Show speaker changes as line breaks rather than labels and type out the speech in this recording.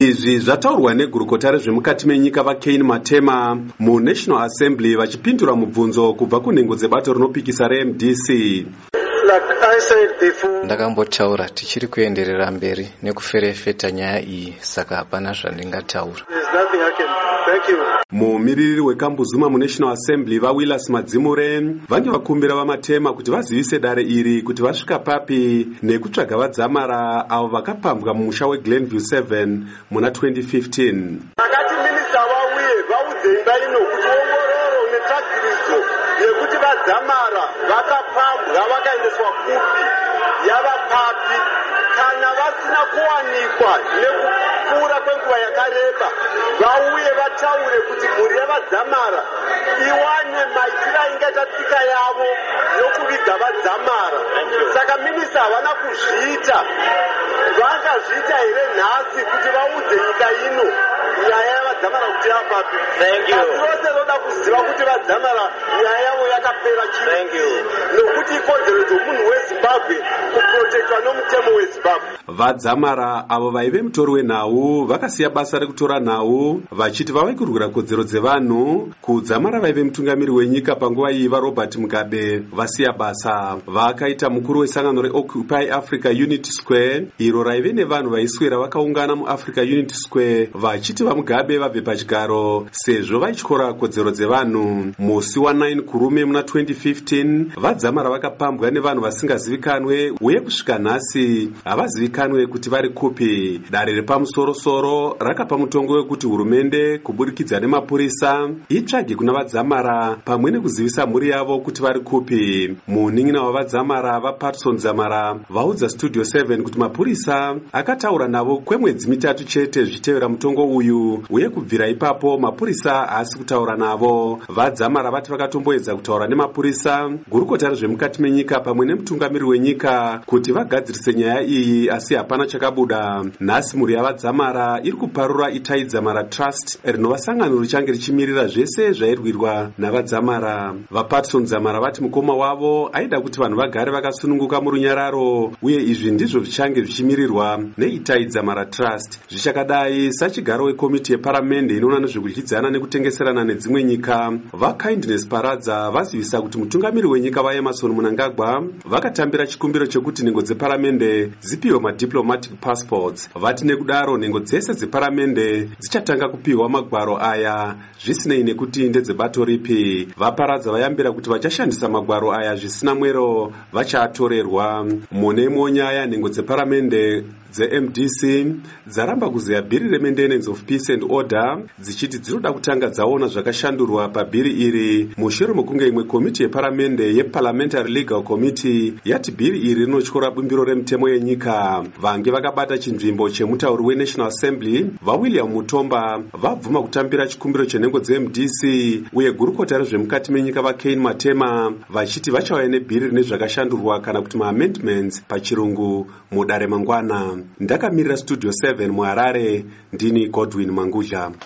Izvi zvataurwa negurukota rezvemukati menyika vaCain Matema muNational Assembly vachipindura mubvunzo kubva kunhengo dzebato rinopikisa reMDC.
Ndakambotaura tichiri kuenderera mberi nekuferefeta nyaya iyi, saka hapana zvandingataura.
Mumiriri weKambuzuma muNational Assembly vaWillis Madzimure vange vakumbira vaMatema kuti vazivise dare iri kuti vasvika papi nekutsvaga vadzamara avo vakapambwa mumusha weGlenview 7 muna 2015.
Vakati minista vauye vaudze imba ino kuti ongororo netsvagirudzo yekuti vadzamara vakapambwa vakaendeswa kupi yava papi, kana vasina kuwanikwa nekupfuura kwenguva yakareba vauye vataure kuti mhuri yavadzamara iwane maitiro aingaita tsika yavo yokuviga vadzamara. Saka minista havana kuzviita, vangazviita here nhasi kuti vaudze nyika ino nyaya yavadzamara kuti yapapi. Asi vose voda kuziva kuti vadzamara nyaya yavo yakapera chii, nokuti ikodzero dzomunhu weZimbabwe kuprotektwa nomutemo weZimbabwe.
Vadzamara avo vaive mutori wenhau vakasiya basa rekutora nhau vachiti vave kurwira kodzero dzevanhu. Kudzamara vaive mutungamiri wenyika panguva iyi vaRobert Mugabe vasiya basa. Vakaita mukuru wesangano reOccupy Africa Unity Square iro raive nevanhu vaiswera vakaungana muAfrica Unity Square vachiti vaMugabe vabve pachigaro sezvo vaityora kodzero dzevanhu. Musi wa9 kurume muna 2015 vadzamara vakapambwa nevanhu vasingazivikanwe uye kusvika nhasi havazivikanwe kuti vari kupi. Dare repamusoro-soro rakapa mutongo wekuti hurumende kuburikidza nemapurisa itsvage kuna vadzamara pamwe nekuzivisa mhuri yavo kuti vari kupi. Munin'ina wavadzamara vaPatson Dzamara vaudza Studio 7 kuti mapurisa akataura navo kwemwedzi mitatu chete zvichitevera mutongo uyu, uye kubvira ipapo mapurisa haasi kutaura navo. Vadzamara vati vakatomboedza kutaura nemapurisa, gurukota rezvemukati menyika pamwe nemutungamiri wenyika kuti vagadzirise nyaya iyi, asi hapana chakabuda. Nhasi mhuri yavadzamara iri kuparura Itai Dzamara Trust rinova sangano richange richimirira zvese zvairwirwa navadzamara. vaPatson Dzamara vati mukoma wavo aida kuti vanhu vagare vakasununguka murunyararo, uye izvi ndizvo zvichange zvichimirirwa neItai Dzamara Trust. Zvichakadai, sachigaro wekomiti yeparamende inoona nezvekudyidzana nekutengeserana nedzimwe nyika, vaKindness Paradza vazivisa kuti mutungamiri wenyika vaEmmerson Mnangagwa vakatambira chikumbiro chekuti nhengo dzeparamende dzipiwe madiplomatic passports. Vati nekudaro nhengo dzese dzeparamende dzichatanga kupiwa magwaro aya zvisinei nekuti ndedzebato ripi. vaParadza vayambira kuti vachashandisa magwaro aya zvisina mwero vachaatorerwa. Mune imwe nyaya, nhengo dzeparamende dzeMDC dzaramba kuzeya bhiri reMaintenance of Peace and Order dzichiti dzinoda kutanga dzaona zvakashandurwa pabhiri iri mushure mekunge imwe komiti yeparamende yeParliamentary Legal Committee yati bhiri iri rinotyora bumbiro remutemo yenyika. Vange vakabata chinzvimbo chemutauri weNational Assembly vaWilliam Mutomba vabvuma kutambira chikumbiro chenhengo dzeMDC, uye gurukota rezvemukati menyika vaCain Matema vachiti vachauya nebhiri rine zvakashandurwa kana kuti maamendments pachirungu mudare mangwana. Ndakamirira Studio 7 muHarare, ndini Godwin Mangudla.